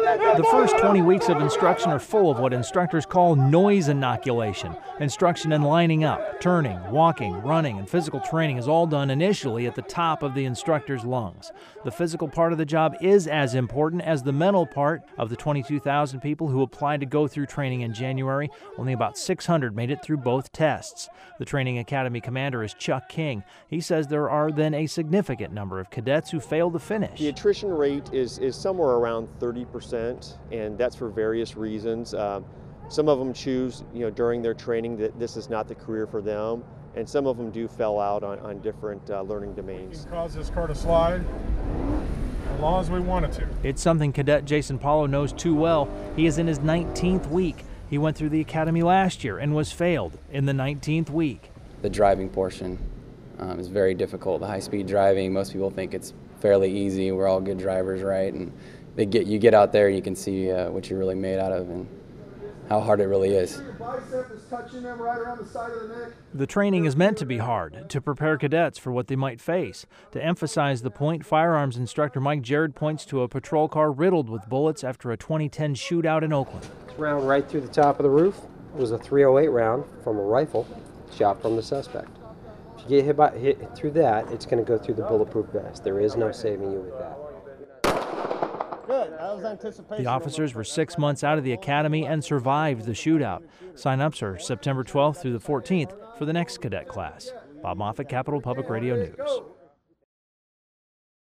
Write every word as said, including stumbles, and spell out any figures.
The first twenty weeks of instruction are full of what instructors call noise inoculation. Instruction in lining up, turning, walking, running, and physical training is all done initially at the top of the instructor's lungs. The physical part of the job is as important as the mental part. Of the twenty-two thousand people who applied to go through training in January, only about six hundred made it through both tests. The Training Academy commander is Chuck King. He says there are then a significant number of cadets who fail to finish. The attrition rate is, is somewhere around thirty percent, and that's for various reasons. Uh, some of them choose, you know, during their training that this is not the career for them, and some of them do fail out on, on different uh, learning domains. We can cause this car to slide as long as we want it to. It's something Cadet Jason Paulo knows too well. He is in his nineteenth week. He went through the academy last year and was failed in the nineteenth week. The driving portion um, is very difficult. The high-speed driving, most people think it's fairly easy. We're all good drivers, right? And they get you get out there and you can see uh, what you're really made out of and how hard it really is. Your bicep is touching them right around the side of the neck. The training is meant to be hard, to prepare cadets for what they might face. To emphasize the point, firearms instructor Mike Jared points to a patrol car riddled with bullets after a twenty ten shootout in Oakland. This round right through the top of the roof was a three oh eight round from a rifle shot from the suspect. If you get hit, by, hit through that, it's going to go through the bulletproof vest. There is no saving you with that. Good. That was anticipation. The officers were six months out of the academy and survived the shootout. Sign-ups are September twelfth through the fourteenth for the next cadet class. Bob Moffett, Capital Public Radio News.